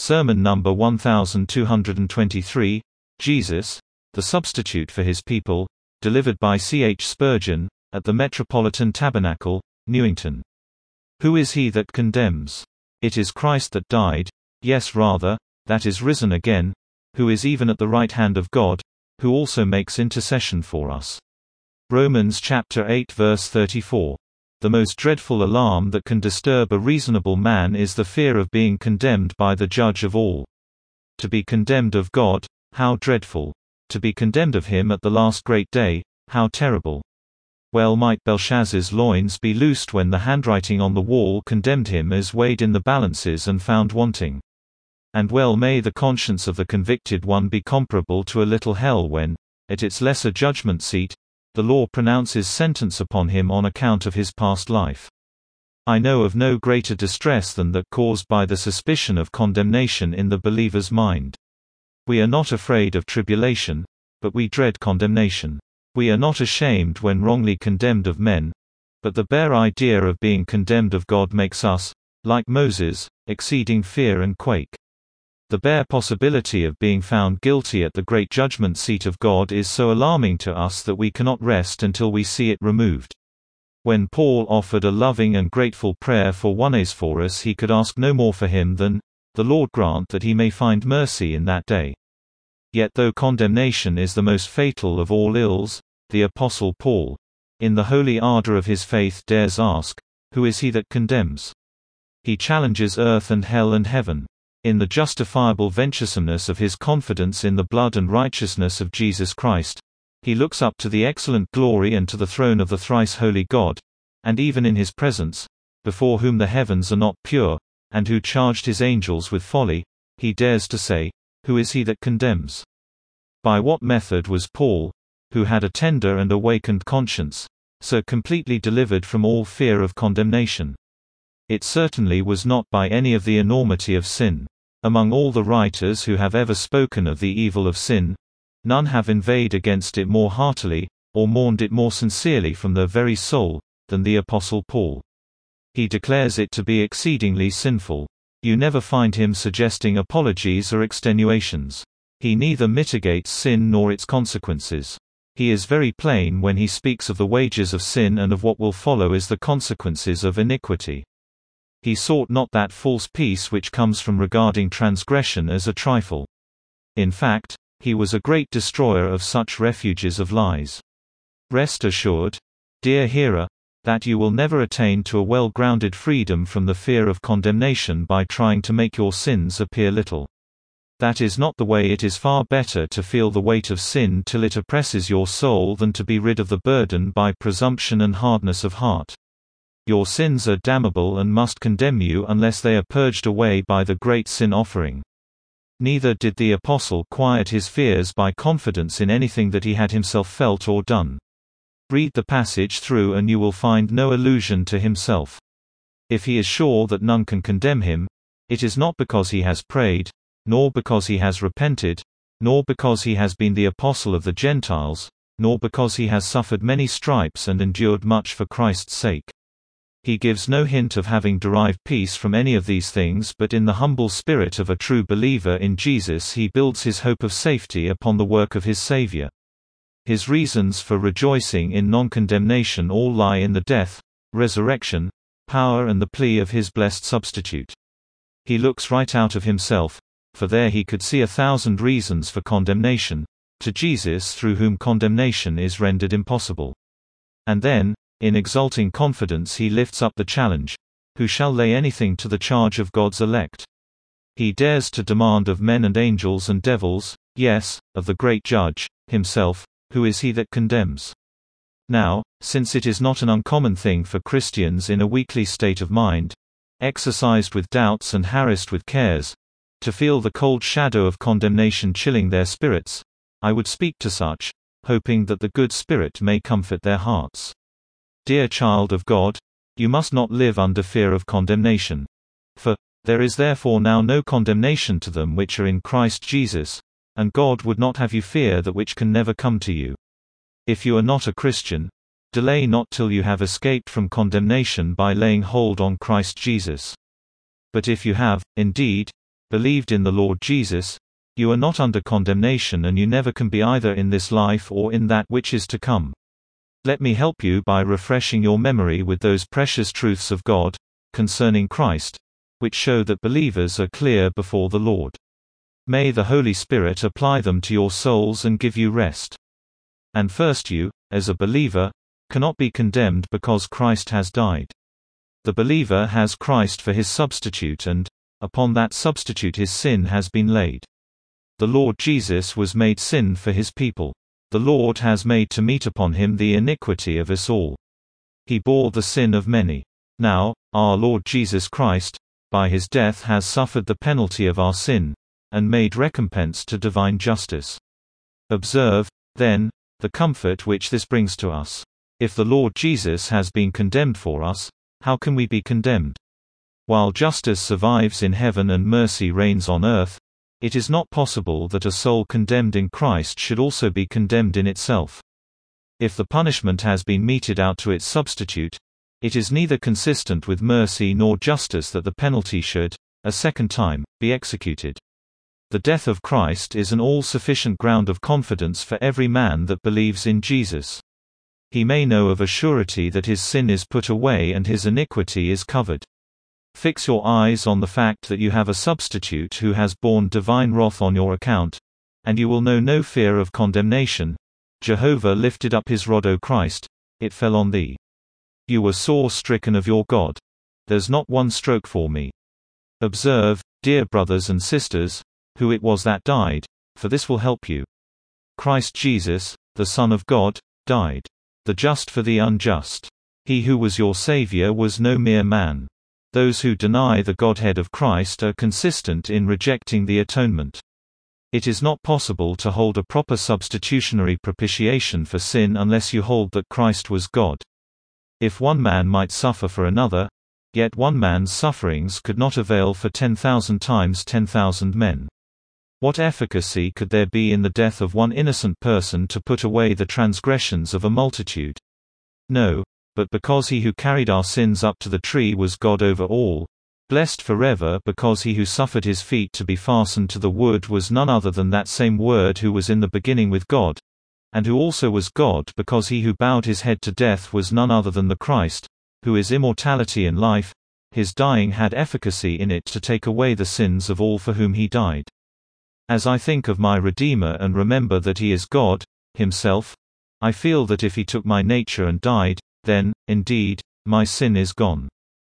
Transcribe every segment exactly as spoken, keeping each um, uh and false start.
Sermon number one thousand two hundred twenty-three, Jesus, the Substitute for His People, delivered by C H Spurgeon, at the Metropolitan Tabernacle, Newington. Who is he that condemns? It is Christ that died, yes rather, that is risen again, who is even at the right hand of God, who also makes intercession for us. Romans chapter eight verse thirty-four. The most dreadful alarm that can disturb a reasonable man is the fear of being condemned by the judge of all. To be condemned of God, how dreadful! To be condemned of Him at the last great day, how terrible! Well might Belshazzar's loins be loosed when the handwriting on the wall condemned him as weighed in the balances and found wanting. And well may the conscience of the convicted one be comparable to a little hell when, at its lesser judgment seat, the law pronounces sentence upon him on account of his past life. I know of no greater distress than that caused by the suspicion of condemnation in the believer's mind. We are not afraid of tribulation, but we dread condemnation. We are not ashamed when wrongly condemned of men, but the bare idea of being condemned of God makes us, like Moses, exceeding fear and quake. The bare possibility of being found guilty at the great judgment seat of God is so alarming to us that we cannot rest until we see it removed. When Paul offered a loving and grateful prayer for Onesiphorus, he could ask no more for him than, "The Lord grant that he may find mercy in that day." Yet though condemnation is the most fatal of all ills, the Apostle Paul, in the holy ardor of his faith, dares ask, "Who is he that condemns?" He challenges earth and hell and heaven. In the justifiable venturesomeness of his confidence in the blood and righteousness of Jesus Christ, he looks up to the excellent glory and to the throne of the thrice holy God, and even in his presence, before whom the heavens are not pure, and who charged his angels with folly, he dares to say, "Who is he that condemns?" By what method was Paul, who had a tender and awakened conscience, so completely delivered from all fear of condemnation? It certainly was not by any of the enormity of sin. Among all the writers who have ever spoken of the evil of sin, none have inveighed against it more heartily, or mourned it more sincerely from their very soul, than the Apostle Paul. He declares it to be exceedingly sinful. You never find him suggesting apologies or extenuations. He neither mitigates sin nor its consequences. He is very plain when he speaks of the wages of sin and of what will follow as the consequences of iniquity. He sought not that false peace which comes from regarding transgression as a trifle. In fact, he was a great destroyer of such refuges of lies. Rest assured, dear hearer, that you will never attain to a well-grounded freedom from the fear of condemnation by trying to make your sins appear little. That is not the way. It is far better to feel the weight of sin till it oppresses your soul than to be rid of the burden by presumption and hardness of heart. Your sins are damnable and must condemn you unless they are purged away by the great sin offering. Neither did the apostle quiet his fears by confidence in anything that he had himself felt or done. Read the passage through and you will find no allusion to himself. If he is sure that none can condemn him, it is not because he has prayed, nor because he has repented, nor because he has been the apostle of the Gentiles, nor because he has suffered many stripes and endured much for Christ's sake. He gives no hint of having derived peace from any of these things, but in the humble spirit of a true believer in Jesus he builds his hope of safety upon the work of his Savior. His reasons for rejoicing in non-condemnation all lie in the death, resurrection, power and the plea of his blessed substitute. He looks right out of himself, for there he could see a thousand reasons for condemnation, to Jesus through whom condemnation is rendered impossible. And then, in exulting confidence he lifts up the challenge, "Who shall lay anything to the charge of God's elect?" He dares to demand of men and angels and devils, yes, of the great Judge, himself, "Who is he that condemns?" Now, since it is not an uncommon thing for Christians in a weakly state of mind, exercised with doubts and harassed with cares, to feel the cold shadow of condemnation chilling their spirits, I would speak to such, hoping that the good Spirit may comfort their hearts. Dear child of God, you must not live under fear of condemnation. For, there is therefore now no condemnation to them which are in Christ Jesus, and God would not have you fear that which can never come to you. If you are not a Christian, delay not till you have escaped from condemnation by laying hold on Christ Jesus. But if you have, indeed, believed in the Lord Jesus, you are not under condemnation, and you never can be either in this life or in that which is to come. Let me help you by refreshing your memory with those precious truths of God concerning Christ, which show that believers are clear before the Lord. May the Holy Spirit apply them to your souls and give you rest. And first, you, as a believer, cannot be condemned because Christ has died. The believer has Christ for his substitute, and, upon that substitute, his sin has been laid. The Lord Jesus was made sin for his people. The Lord has made to meet upon him the iniquity of us all. He bore the sin of many. Now, our Lord Jesus Christ, by his death, has suffered the penalty of our sin, and made recompense to divine justice. Observe, then, the comfort which this brings to us. If the Lord Jesus has been condemned for us, how can we be condemned? While justice survives in heaven and mercy reigns on earth, it is not possible that a soul condemned in Christ should also be condemned in itself. If the punishment has been meted out to its substitute, it is neither consistent with mercy nor justice that the penalty should, a second time, be executed. The death of Christ is an all-sufficient ground of confidence for every man that believes in Jesus. He may know of a surety that his sin is put away and his iniquity is covered. Fix your eyes on the fact that you have a substitute who has borne divine wrath on your account, and you will know no fear of condemnation. Jehovah lifted up his rod, O Christ, it fell on thee. You were sore stricken of your God. There's not one stroke for me. Observe, dear brothers and sisters, who it was that died, for this will help you. Christ Jesus, the Son of God, died. The just for the unjust. He who was your Savior was no mere man. Those who deny the Godhead of Christ are consistent in rejecting the atonement. It is not possible to hold a proper substitutionary propitiation for sin unless you hold that Christ was God. If one man might suffer for another, yet one man's sufferings could not avail for ten thousand times ten thousand men. What efficacy could there be in the death of one innocent person to put away the transgressions of a multitude? No. But because he who carried our sins up to the tree was God over all, blessed forever, because he who suffered his feet to be fastened to the wood was none other than that same Word who was in the beginning with God, and who also was God, because he who bowed his head to death was none other than the Christ, who is immortality and life, his dying had efficacy in it to take away the sins of all for whom he died. As I think of my Redeemer and remember that he is God himself, I feel that if he took my nature and died, then, indeed, my sin is gone.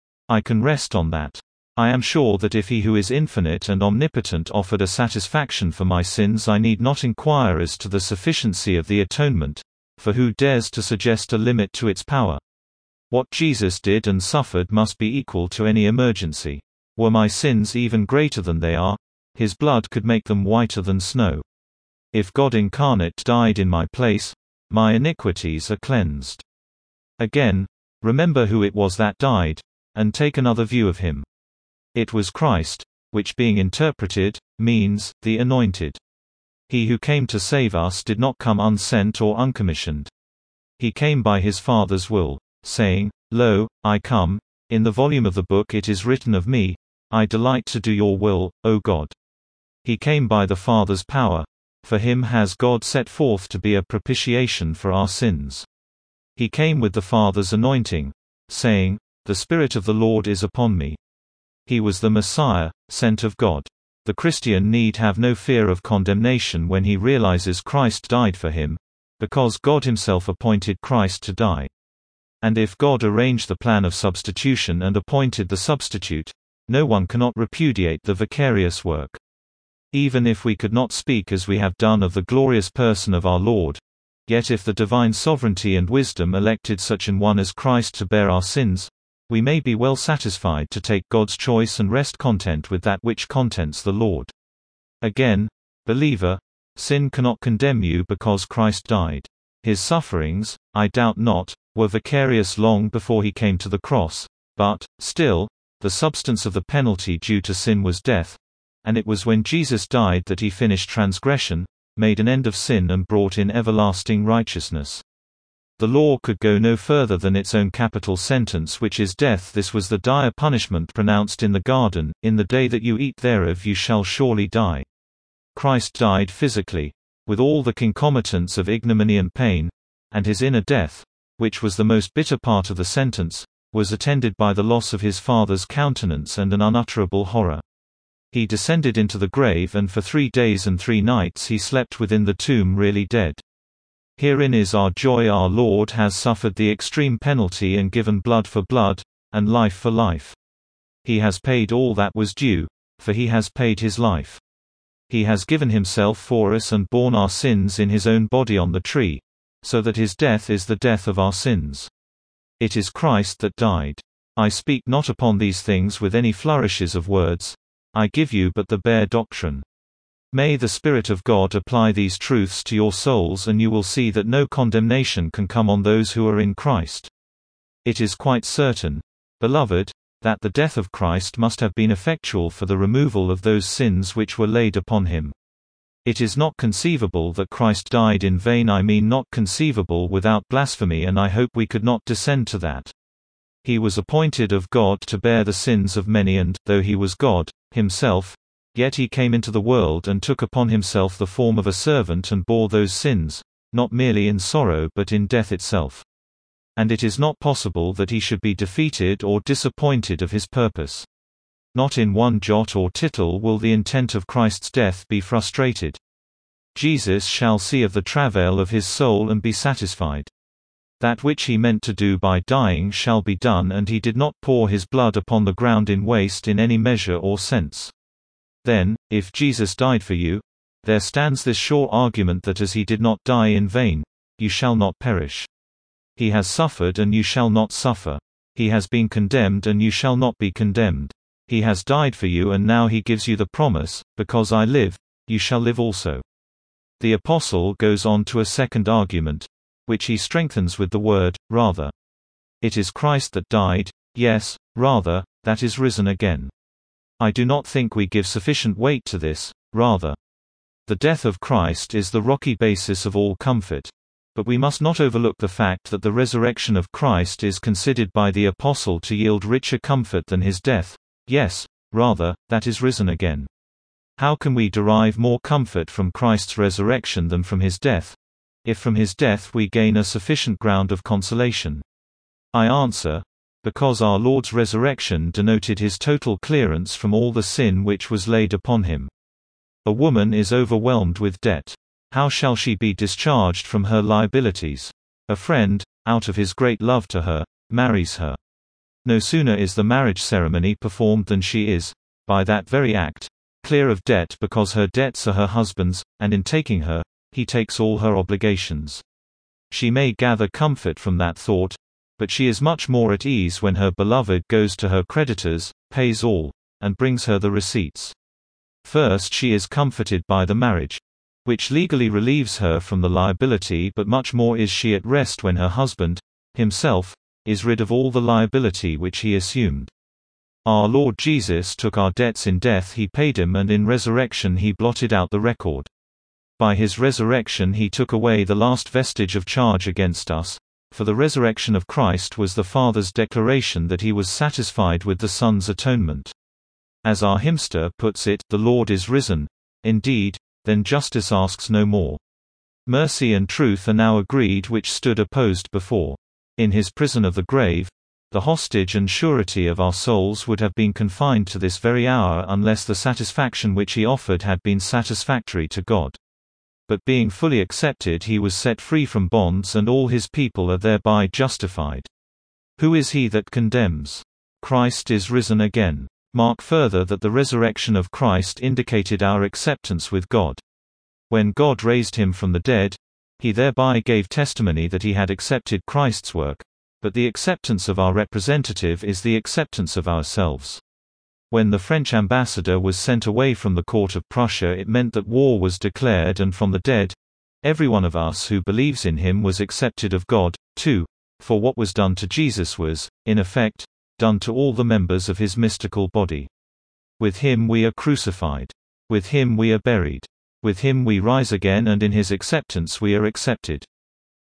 I can rest on that. I am sure that if he who is infinite and omnipotent offered a satisfaction for my sins, I need not inquire as to the sufficiency of the atonement, for who dares to suggest a limit to its power? What Jesus did and suffered must be equal to any emergency. Were my sins even greater than they are, his blood could make them whiter than snow. If God incarnate died in my place, my iniquities are cleansed. Again, remember who it was that died, and take another view of him. It was Christ, which being interpreted, means, the Anointed. He who came to save us did not come unsent or uncommissioned. He came by his Father's will, saying, Lo, I come. In the volume of the book it is written of me, I delight to do your will, O God. He came by the Father's power. For him has God set forth to be a propitiation for our sins. He came with the Father's anointing, saying, The Spirit of the Lord is upon me. He was the Messiah, sent of God. The Christian need have no fear of condemnation when he realizes Christ died for him, because God himself appointed Christ to die. And if God arranged the plan of substitution and appointed the substitute, no one cannot repudiate the vicarious work. Even if we could not speak as we have done of the glorious person of our Lord, yet if the divine sovereignty and wisdom elected such an one as Christ to bear our sins, we may be well satisfied to take God's choice and rest content with that which contents the Lord. Again, believer, sin cannot condemn you because Christ died. His sufferings, I doubt not, were vicarious long before he came to the cross, but, still, the substance of the penalty due to sin was death, and it was when Jesus died that he finished transgression, made an end of sin and brought in everlasting righteousness. The law could go no further than its own capital sentence, which is death. This was the dire punishment pronounced in the garden, "In the day that you eat thereof you shall surely die." Christ died physically, with all the concomitants of ignominy and pain, and his inner death, which was the most bitter part of the sentence, was attended by the loss of his Father's countenance and an unutterable horror. He descended into the grave, and for three days and three nights he slept within the tomb, really dead. Herein is our joy: our Lord has suffered the extreme penalty and given blood for blood, and life for life. He has paid all that was due, for he has paid his life. He has given himself for us and borne our sins in his own body on the tree, so that his death is the death of our sins. It is Christ that died. I speak not upon these things with any flourishes of words, I give you but the bare doctrine. May the Spirit of God apply these truths to your souls, and you will see that no condemnation can come on those who are in Christ. It is quite certain, beloved, that the death of Christ must have been effectual for the removal of those sins which were laid upon him. It is not conceivable that Christ died in vain, I mean not conceivable without blasphemy, and I hope we could not descend to that. He was appointed of God to bear the sins of many, and, though he was God himself, yet he came into the world and took upon himself the form of a servant and bore those sins, not merely in sorrow but in death itself. And it is not possible that he should be defeated or disappointed of his purpose. Not in one jot or tittle will the intent of Christ's death be frustrated. Jesus shall see of the travail of his soul and be satisfied. That which he meant to do by dying shall be done, and he did not pour his blood upon the ground in waste in any measure or sense. Then, if Jesus died for you, there stands this sure argument that as he did not die in vain, you shall not perish. He has suffered and you shall not suffer. He has been condemned and you shall not be condemned. He has died for you, and now he gives you the promise, because I live, you shall live also. The Apostle goes on to a second argument, which he strengthens with the word, rather. It is Christ that died, yes, rather, that is risen again. I do not think we give sufficient weight to this, rather. The death of Christ is the rocky basis of all comfort. But we must not overlook the fact that the resurrection of Christ is considered by the Apostle to yield richer comfort than his death, yes, rather, that is risen again. How can we derive more comfort from Christ's resurrection than from his death, if from his death we gain a sufficient ground of consolation? I answer, because our Lord's resurrection denoted his total clearance from all the sin which was laid upon him. A woman is overwhelmed with debt. How shall she be discharged from her liabilities? A friend, out of his great love to her, marries her. No sooner is the marriage ceremony performed than she is, by that very act, clear of debt, because her debts are her husband's, and in taking her, he takes all her obligations. She may gather comfort from that thought, but she is much more at ease when her beloved goes to her creditors, pays all, and brings her the receipts. First, she is comforted by the marriage, which legally relieves her from the liability, but much more is she at rest when her husband, himself, is rid of all the liability which he assumed. Our Lord Jesus took our debts in death, he paid him, and in resurrection he blotted out the record. By his resurrection he took away the last vestige of charge against us, for the resurrection of Christ was the Father's declaration that he was satisfied with the Son's atonement. As our hymnster puts it, the Lord is risen, indeed, then justice asks no more. Mercy and truth are now agreed which stood opposed before. In his prison of the grave, the hostage and surety of our souls would have been confined to this very hour unless the satisfaction which he offered had been satisfactory to God. But being fully accepted, he was set free from bonds, and all his people are thereby justified. Who is he that condemns? Christ is risen again. Mark further that the resurrection of Christ indicated our acceptance with God. When God raised him from the dead, he thereby gave testimony that he had accepted Christ's work, but the acceptance of our representative is the acceptance of ourselves. When the French ambassador was sent away from the court of Prussia, it meant that war was declared, and from the dead, every one of us who believes in him was accepted of God, too, for what was done to Jesus was, in effect, done to all the members of his mystical body. With him we are crucified. With him we are buried. With him we rise again, and in his acceptance we are accepted.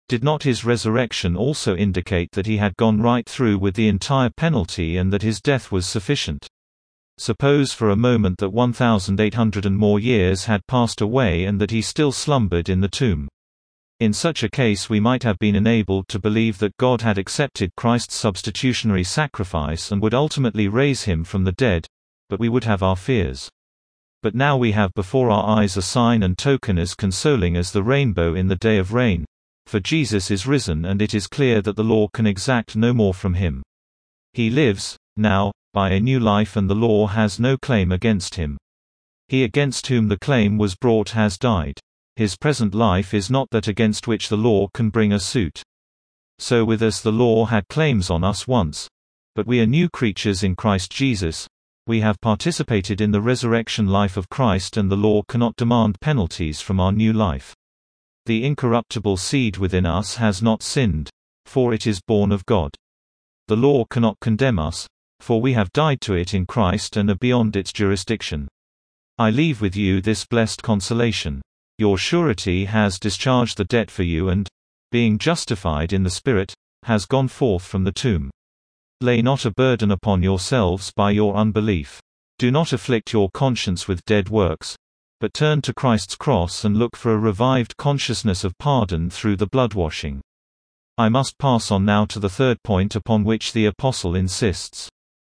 Did not his resurrection also indicate that he had gone right through with the entire penalty and that his death was sufficient? Suppose for a moment that one thousand eight hundred and more years had passed away and that he still slumbered in the tomb. In such a case we might have been enabled to believe that God had accepted Christ's substitutionary sacrifice and would ultimately raise him from the dead, but we would have our fears. But now we have before our eyes a sign and token as consoling as the rainbow in the day of rain, for Jesus is risen and it is clear that the law can exact no more from him. He lives, now, by a new life and the law has no claim against him. He against whom the claim was brought has died. His present life is not that against which the law can bring a suit. So with us the law had claims on us once. But we are new creatures in Christ Jesus. We have participated in the resurrection life of Christ and the law cannot demand penalties from our new life. The incorruptible seed within us has not sinned, for it is born of God. The law cannot condemn us, for we have died to it in Christ and are beyond its jurisdiction. I leave with you this blessed consolation. Your surety has discharged the debt for you and, being justified in the Spirit, has gone forth from the tomb. Lay not a burden upon yourselves by your unbelief. Do not afflict your conscience with dead works, but turn to Christ's cross and look for a revived consciousness of pardon through the blood-washing. I must pass on now to the third point upon which the Apostle insists.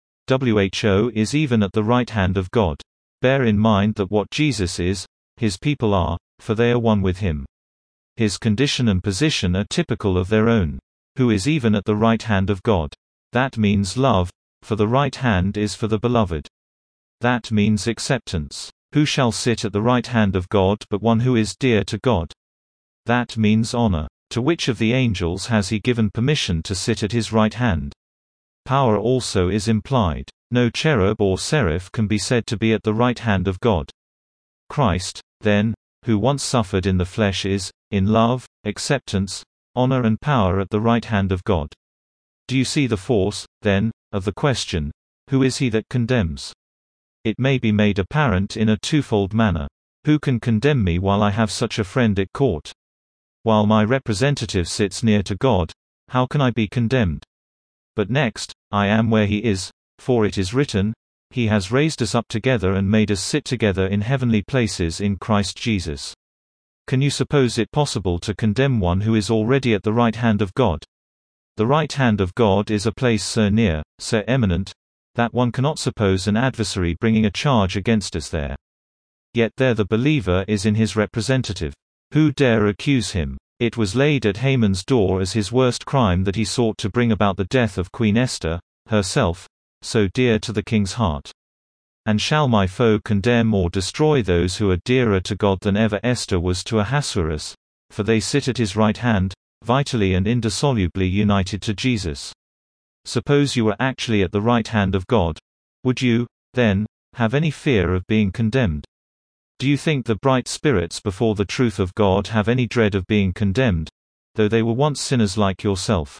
Who is even at the right hand of God. Bear in mind that what Jesus is, his people are, for they are one with him. His condition and position are typical of their own. Who is even at the right hand of God. That means love, for the right hand is for the beloved. That means acceptance. Who shall sit at the right hand of God but one who is dear to God? That means honor. To which of the angels has he given permission to sit at his right hand? Power also is implied. No cherub or seraph can be said to be at the right hand of God. Christ, then, who once suffered in the flesh is, in love, acceptance, honor and power at the right hand of God. Do you see the force, then, of the question, who is he that condemns? It may be made apparent in a twofold manner. Who can condemn me while I have such a friend at court? While my representative sits near to God, how can I be condemned? But next, I am where he is, for it is written, he has raised us up together and made us sit together in heavenly places in Christ Jesus. Can you suppose it possible to condemn one who is already at the right hand of God? The right hand of God is a place so near, so eminent, that one cannot suppose an adversary bringing a charge against us there. Yet there the believer is in his representative. Who dare accuse him? It was laid at Haman's door as his worst crime that he sought to bring about the death of Queen Esther, herself, so dear to the king's heart. And shall my foe condemn or destroy those who are dearer to God than ever Esther was to Ahasuerus? For they sit at his right hand, vitally and indissolubly united to Jesus. Suppose you were actually at the right hand of God. Would you, then, have any fear of being condemned? Do you think the bright spirits before the truth of God have any dread of being condemned, though they were once sinners like yourself?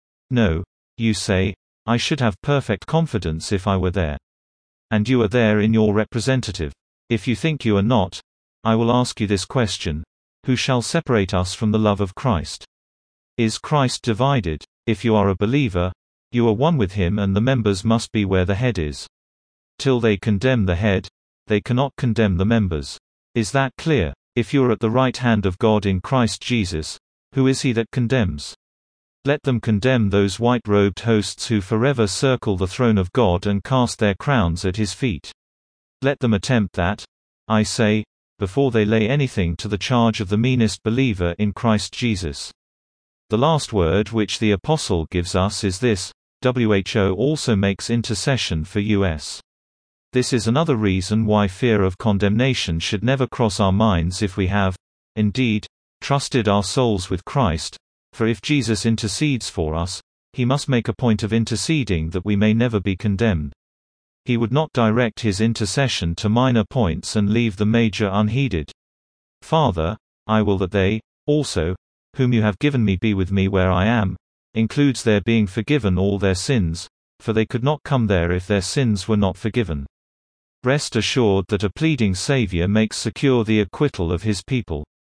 No, you say, I should have perfect confidence if I were there. And you are there in your representative. If you think you are not, I will ask you this question: who shall separate us from the love of Christ? Is Christ divided? If you are a believer, you are one with him and the members must be where the head is. Till they condemn the head, they cannot condemn the members. Is that clear? If you are at the right hand of God in Christ Jesus, who is he that condemns? Let them condemn those white-robed hosts who forever circle the throne of God and cast their crowns at his feet. Let them attempt that, I say, before they lay anything to the charge of the meanest believer in Christ Jesus. The last word which the Apostle gives us is this: Who also makes intercession for us. This is another reason why fear of condemnation should never cross our minds if we have, indeed, trusted our souls with Christ, for if Jesus intercedes for us, he must make a point of interceding that we may never be condemned. He would not direct his intercession to minor points and leave the major unheeded. Father, I will that they, also, whom you have given me be with me where I am, includes their being forgiven all their sins, for they could not come there if their sins were not forgiven. Rest assured that a pleading Savior makes secure the acquittal of his people.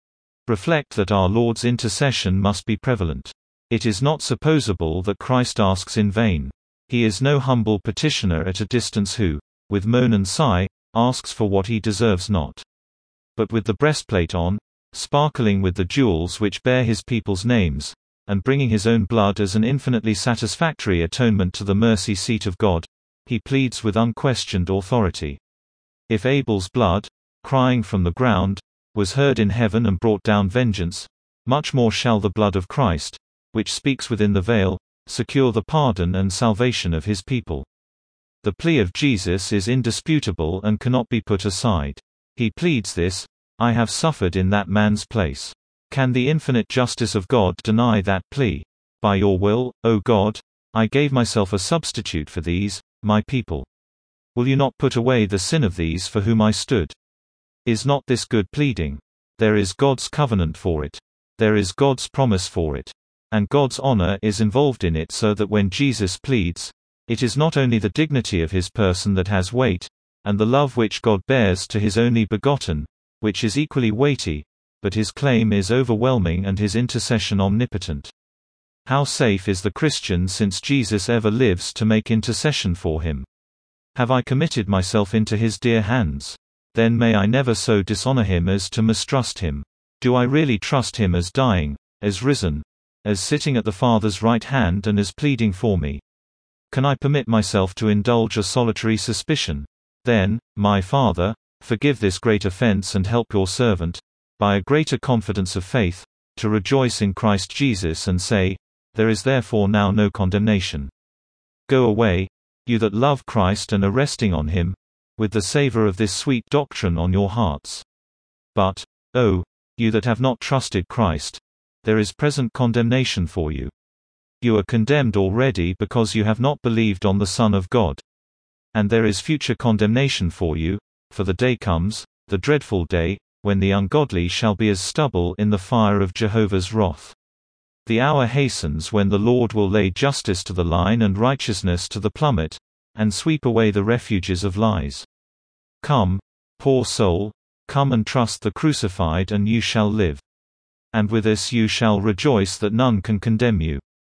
reflect that our Lord's intercession must be prevalent. It is not supposable that Christ asks in vain. He is no humble petitioner at a distance who, with moan and sigh, asks for what he deserves not. But with the breastplate on, sparkling with the jewels which bear his people's names, and bringing his own blood as an infinitely satisfactory atonement to the mercy seat of God, he pleads with unquestioned authority. If Abel's blood, crying from the ground, was heard in heaven and brought down vengeance, much more shall the blood of Christ, which speaks within the veil, secure the pardon and salvation of his people. The plea of Jesus is indisputable and cannot be put aside. He pleads this, "I have suffered in that man's place." Can the infinite justice of God deny that plea? By your will, O God, I gave myself a substitute for these, my people. Will you not put away the sin of these for whom I stood? Is not this good pleading? There is God's covenant for it. There is God's promise for it. And God's honor is involved in it, so that when Jesus pleads, it is not only the dignity of his person that has weight, and the love which God bears to his only begotten, which is equally weighty, but his claim is overwhelming and his intercession omnipotent. How safe is the Christian, since Jesus ever lives to make intercession for him? Have I committed myself into his dear hands? Then may I never so dishonor him as to mistrust him. Do I really trust him as dying, as risen, as sitting at the Father's right hand and as pleading for me? Can I permit myself to indulge a solitary suspicion? Then, my Father, forgive this great offense and help your servant, by a greater confidence of faith, to rejoice in Christ Jesus and say, "There is therefore now no condemnation." Go away, you that love Christ and are resting on him, with the savor of this sweet doctrine on your hearts. But, oh, you that have not trusted Christ, there is present condemnation for you. You are condemned already because you have not believed on the Son of God. And there is future condemnation for you, for the day comes, the dreadful day, when the ungodly shall be as stubble in the fire of Jehovah's wrath. The hour hastens when the Lord will lay justice to the line and righteousness to the plummet, and sweep away the refuges of lies. Come, poor soul, come and trust the crucified and you shall live. And with this you shall rejoice that none can condemn you.